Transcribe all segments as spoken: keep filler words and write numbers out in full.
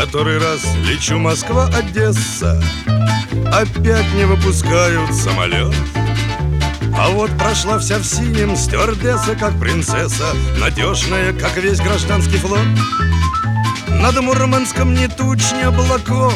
который раз лечу Москва-Одесса, опять не выпускают самолет. А вот прошла вся в синем стюардесса, как принцесса, надежная, как весь гражданский флот. Над Мурманском ни туч, ни облаков,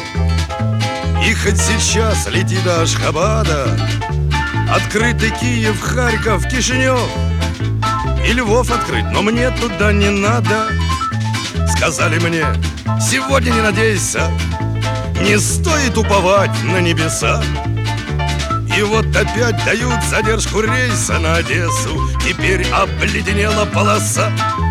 и хоть сейчас лети до Ашхабада, открытый Киев, Харьков, Кишинев и Львов открыть, но мне туда не надо. Сказали мне: сегодня не надейся, не стоит уповать на небеса. И вот опять дают задержку рейса на Одессу, теперь обледенела полоса.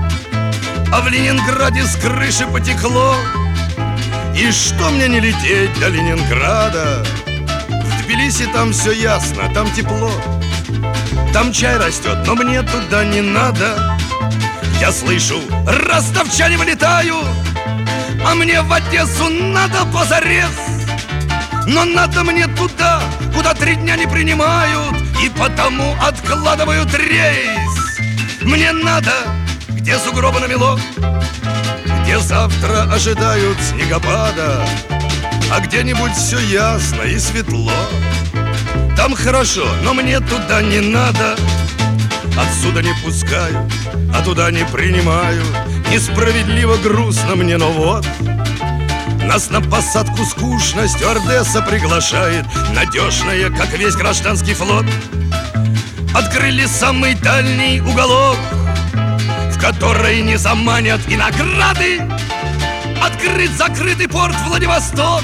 А в Ленинграде с крыши потекло, и что мне не лететь до Ленинграда? В Тбилиси там все ясно, там тепло, там чай растет, но мне туда не надо. Я слышу: ростовчане вылетают, а мне в Одессу надо позарез. Но надо мне туда, куда три дня не принимают, и потому откладывают рейс. Мне надо, где сугробы намело, где завтра ожидают снегопада, а где-нибудь все ясно и светло. Там хорошо, но мне туда не надо. Отсюда не пускают, а туда не принимают. Несправедливо грустно мне, но вот нас на посадку скучно стюардесса приглашает, надежная, как весь гражданский флот. Открыли самый дальний уголок, в который не заманят и награды. Открыт закрытый порт Владивосток,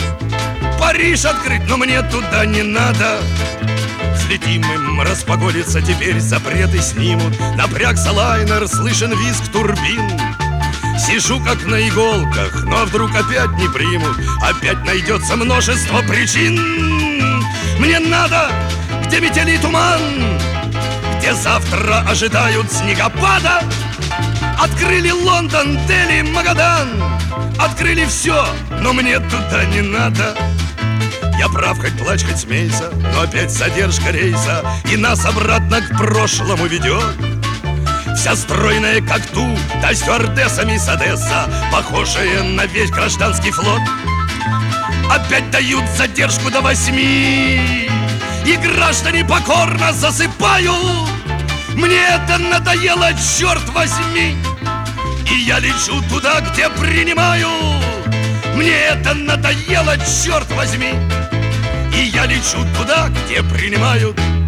Париж открыт, но мне туда не надо. Взлетим им, распогодится теперь, запреты снимут. Напрягся лайнер, слышен визг турбин. Сижу как на иголках, но вдруг опять не примут. Опять найдется множество причин. Мне надо, где метели и туман, где завтра ожидают снегопада. Открыли Лондон, Дели, Магадан, открыли все, но мне туда не надо. Я прав, хоть плачь, хоть смейся, но опять задержка рейса, и нас обратно к прошлому ведет. Вся стройная, как ту, да стюардесса мисс Одесса, похожая на весь гражданский флот. Опять дают задержку до восьми, и граждане покорно засыпают. Мне это надоело, черт возьми, и я лечу туда, где принимают. Мне это надоело, черт возьми, и я лечу туда, где принимают.